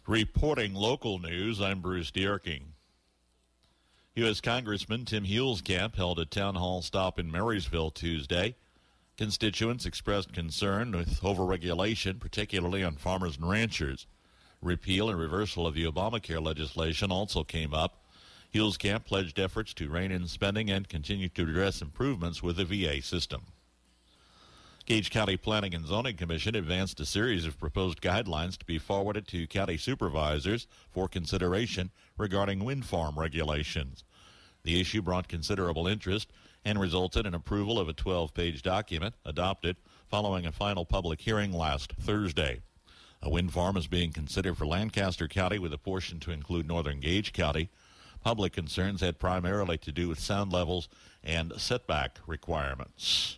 Reporting local news, I'm Bruce Dierking. U.S. Congressman Tim Huelskamp held a town hall stop in Marysville Tuesday. Constituents expressed concern with overregulation, particularly on farmers and ranchers. Repeal and reversal of the Obamacare legislation also came up. Huelskamp pledged efforts to rein in spending and continue to address improvements with the VA system. Gage County Planning and Zoning Commission advanced a series of proposed guidelines to be forwarded to county supervisors for consideration regarding wind farm regulations. The issue brought considerable interest and resulted in approval of a 12-page document adopted following a final public hearing last Thursday. A wind farm is being considered for Lancaster County with a portion to include northern Gage County. Public concerns had primarily to do with sound levels and setback requirements.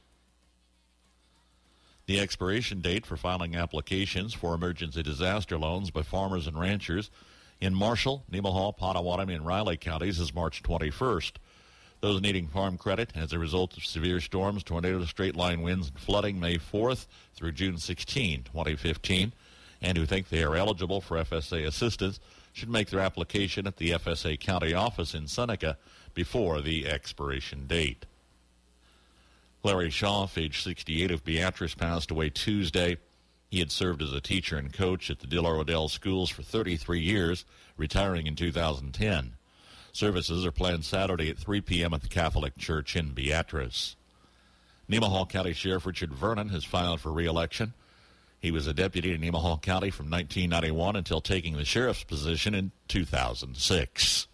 The expiration date for filing applications for emergency disaster loans by farmers and ranchers in Marshall, Nemaha, Potawatomi, and Riley counties is March 21st. Those needing farm credit as a result of severe storms, tornadoes, straight-line winds, and flooding May 4th through June 16, 2015, and who think they are eligible for FSA assistance should make their application at the FSA County office in Seneca before the expiration date. Larry Shaw, age 68, of Beatrice, passed away Tuesday. He had served as a teacher and coach at the Diller Odell schools for 33 years, retiring in 2010. Services are planned Saturday at 3 p.m. at the Catholic Church in Beatrice. Nemaha County Sheriff Richard Vernon has filed for re-election. He was a deputy in Nemaha County from 1991 until taking the sheriff's position in 2006.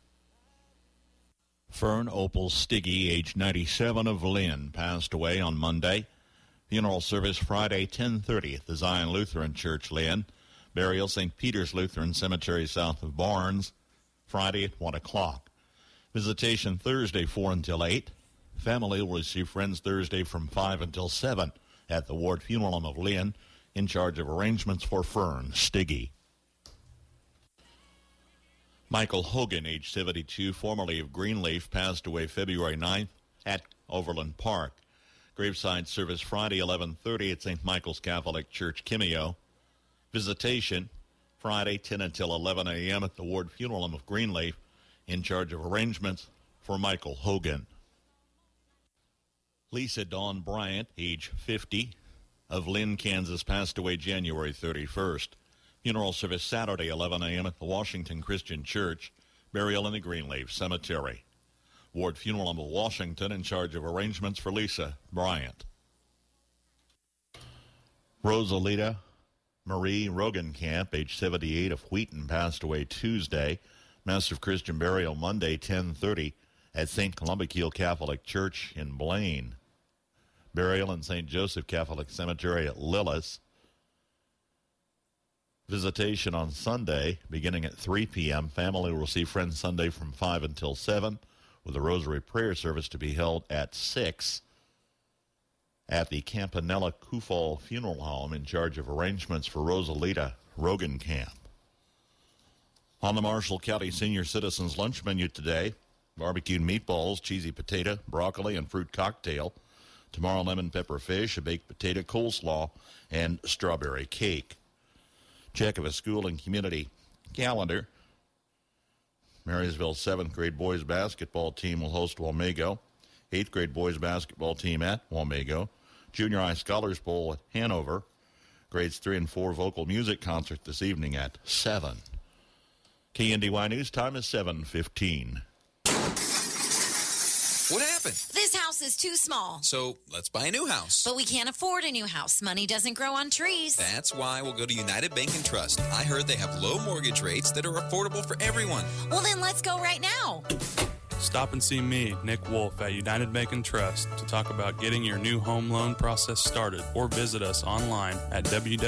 Fern Opal Stiggy, age 97, of Lynn, passed away on Monday. Funeral service Friday, 10:30 at the Zion Lutheran Church, Lynn. Burial St. Peter's Lutheran Cemetery south of Barnes, Friday at 1 o'clock. Visitation Thursday, 4 until 8. Family will receive friends Thursday from 5 until 7 at the Ward Funeral Home of Lynn, in charge of arrangements for Fern Stiggy. Michael Hogan, age 72, formerly of Greenleaf, passed away February 9th at Overland Park. Graveside service Friday, 11:30 at St. Michael's Catholic Church, Kimio. Visitation Friday, 10 until 11 a.m. at the Ward Funeral Home of Greenleaf, in charge of arrangements for Michael Hogan. Lisa Dawn Bryant, age 50, of Lynn, Kansas, passed away January 31st. Funeral service Saturday, 11 a.m. at the Washington Christian Church. Burial in the Greenleaf Cemetery. Ward Funeral Home of Washington, in charge of arrangements for Lisa Bryant. Rosalita Marie Rogenkamp, age 78, of Wheaton, passed away Tuesday. Mass of Christian burial Monday, 10:30 at St. Columbikeel Catholic Church in Blaine. Burial in St. Joseph Catholic Cemetery at Lillis. Visitation on Sunday, beginning at 3 p.m. Family will receive friends Sunday from 5 until 7, with a rosary prayer service to be held at 6 at the Campanella Kufal Funeral Home, in charge of arrangements for Rosalita Rogenkamp. On the Marshall County Senior Citizens Lunch menu today, barbecued meatballs, cheesy potato, broccoli, and fruit cocktail. Tomorrow, lemon pepper fish, a baked potato coleslaw, and strawberry cake. Check of a school and community calendar. Marysville 7th grade boys basketball team will host Wamego. 8th grade boys basketball team at Wamego. Junior High Scholars Bowl at Hanover. Grades 3 and 4 vocal music concert this evening at 7. KNDY News time is 7:15. What happened? This house is too small. So let's buy a new house. But we can't afford a new house. Money doesn't grow on trees. That's why we'll go to United Bank and Trust. I heard they have low mortgage rates that are affordable for everyone. Well, then let's go right now. Stop and see me, Nick Wolf, at United Bank and Trust to talk about getting your new home loan process started, or visit us online at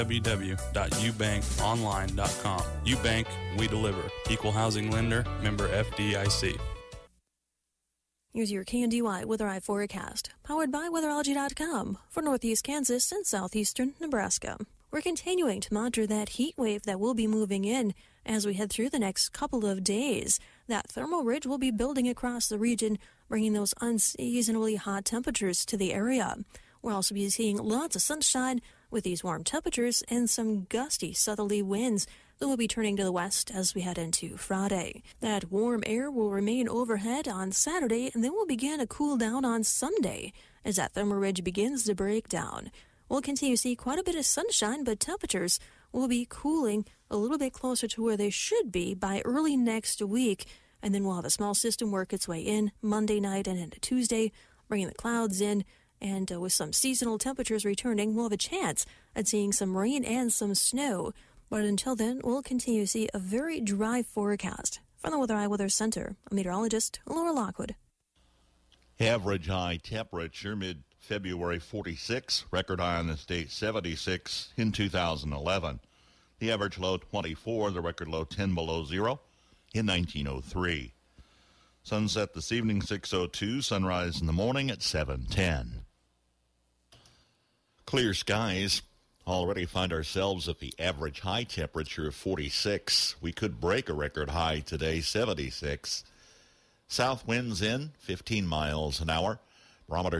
www.ubankonline.com. UBank, we deliver. Equal housing lender, member FDIC. Here's your KNDY Weather Eye forecast, powered by Weatherology.com for northeast Kansas and southeastern Nebraska. We're continuing to monitor that heat wave that will be moving in as we head through the next couple of days. That thermal ridge will be building across the region, bringing those unseasonably hot temperatures to the area. We'll also be seeing lots of sunshine with these warm temperatures and some gusty southerly winds then we'll be turning to the west as we head into Friday. That warm air will remain overhead on Saturday, and then we'll begin a cool down on Sunday as that thermal ridge begins to break down. We'll continue to see quite a bit of sunshine, but temperatures will be cooling a little bit closer to where they should be by early next week. And then we'll have a small system work its way in Monday night and into Tuesday, bringing the clouds in. And with some seasonal temperatures returning, we'll have a chance at seeing some rain and some snow. But until then, we'll continue to see a very dry forecast. From the Weather Eye Weather Center, I'm meteorologist Laura Lockwood. Average high temperature mid-February 46, record high on the state 76 in 2011. The average low 24, the record low 10 below zero in 1903. Sunset this evening 6:02, sunrise in the morning at 7:10. Clear skies. Already find ourselves at the average high temperature of 46. We could break a record high today, 76. South winds in 15 miles an hour. Barometer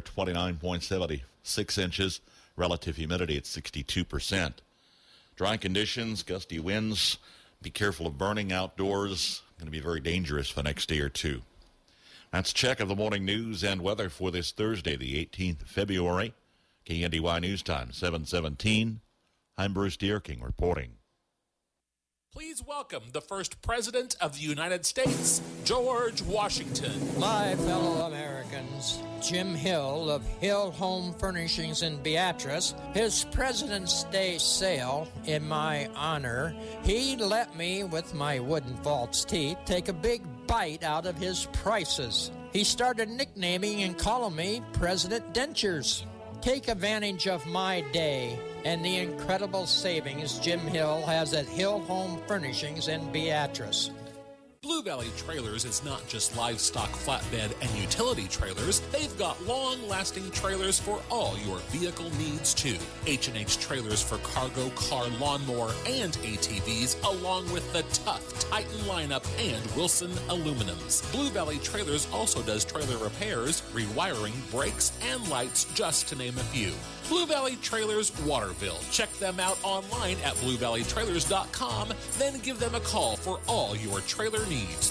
29.76 inches. Relative humidity at 62%. Dry conditions, gusty winds. Be careful of burning outdoors. Going to be very dangerous for the next day or two. That's a check of the morning news and weather for this Thursday, the 18th of February. KNDY News Time, 7:17. I'm Bruce Dierking reporting. Please welcome the first President of the United States, George Washington. My fellow Americans, Jim Hill of Hill Home Furnishings in Beatrice, his President's Day sale in my honor, he let me, with my wooden false teeth, take a big bite out of his prices. He started nicknaming and calling me President Dentures. Take advantage of my day and the incredible savings Jim Hill has at Hill Home Furnishings in Beatrice. Blue Valley Trailers is not just livestock, flatbed, and utility trailers. They've got long-lasting trailers for all your vehicle needs, too. H&H Trailers for cargo, car, lawnmower, and ATVs, along with the tough Titan lineup and Wilson Aluminums. Blue Valley Trailers also does trailer repairs, rewiring, brakes, and lights, just to name a few. Blue Valley Trailers, Waterville. Check them out online at bluevalleytrailers.com. Then give them a call for all your trailer needs.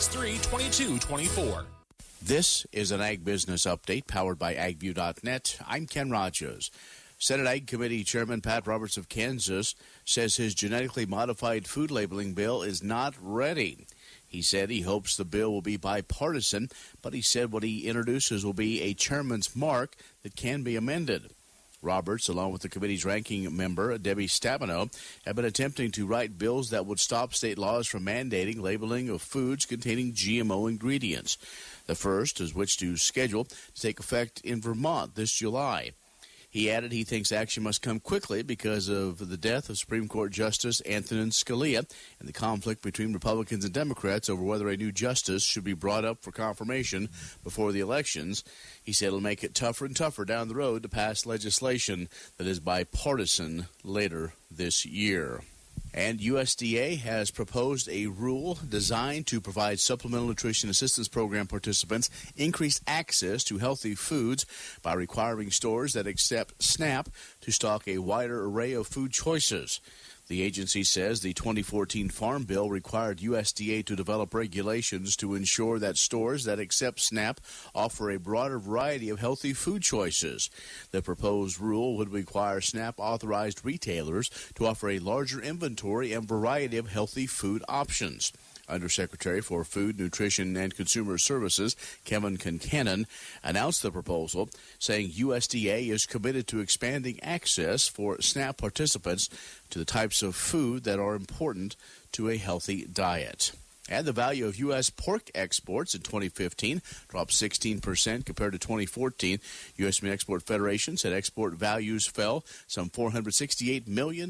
363-2224. This is an Ag Business Update powered by AgView.net. I'm Ken Rogers. Senate Ag Committee Chairman Pat Roberts of Kansas says his genetically modified food labeling bill is not ready. He said he hopes the bill will be bipartisan, but he said what he introduces will be a chairman's mark that can be amended. Roberts, along with the committee's ranking member, Debbie Stabenow, have been attempting to write bills that would stop state laws from mandating labeling of foods containing GMO ingredients. The first is which to schedule to take effect in Vermont this July. He added he thinks action must come quickly because of the death of Supreme Court Justice Antonin Scalia and the conflict between Republicans and Democrats over whether a new justice should be brought up for confirmation before the elections. He said it'll make it tougher and tougher down the road to pass legislation that is bipartisan later this year. And USDA has proposed a rule designed to provide Supplemental Nutrition Assistance Program participants increased access to healthy foods by requiring stores that accept SNAP to stock a wider array of food choices. The agency says the 2014 Farm Bill required USDA to develop regulations to ensure that stores that accept SNAP offer a broader variety of healthy food choices. The proposed rule would require SNAP-authorized retailers to offer a larger inventory and variety of healthy food options. Undersecretary for Food, Nutrition, and Consumer Services, Kevin Concannon, announced the proposal, saying USDA is committed to expanding access for SNAP participants to the types of food that are important to a healthy diet. And the value of U.S. pork exports in 2015 dropped 16% compared to 2014. U.S. Meat Export Federation said export values fell some $468 million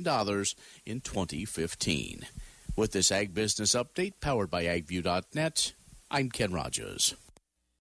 in 2015. With this Ag Business Update, powered by AgView.net, I'm Ken Rogers.